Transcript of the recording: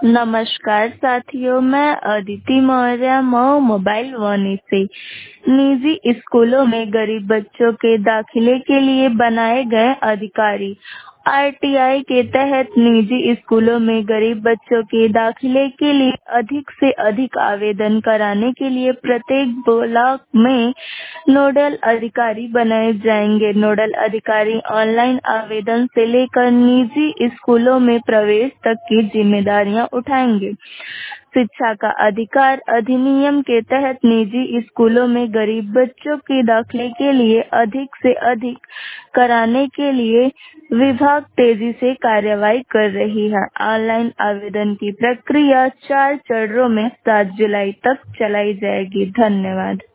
नमस्कार साथियों, मैं अदिति मौर्य मऊ मोबाइल वानी से। निजी स्कूलों में गरीब बच्चों के दाखिले के लिए बनाए गए अधिकारी। आरटीआई के तहत निजी स्कूलों में गरीब बच्चों के दाखिले के लिए अधिक से अधिक आवेदन कराने के लिए प्रत्येक ब्लॉक में नोडल अधिकारी बनाए जाएंगे। नोडल अधिकारी ऑनलाइन आवेदन से लेकर निजी स्कूलों में प्रवेश तक की जिम्मेदारियां उठाएंगे। शिक्षा का अधिकार अधिनियम के तहत निजी स्कूलों में गरीब बच्चों के दाखिले के लिए अधिक से अधिक कराने के लिए विभाग तेजी से कार्रवाई कर रही है। ऑनलाइन आवेदन की प्रक्रिया 4 चरणों में 7 जुलाई तक चलाई जाएगी। धन्यवाद।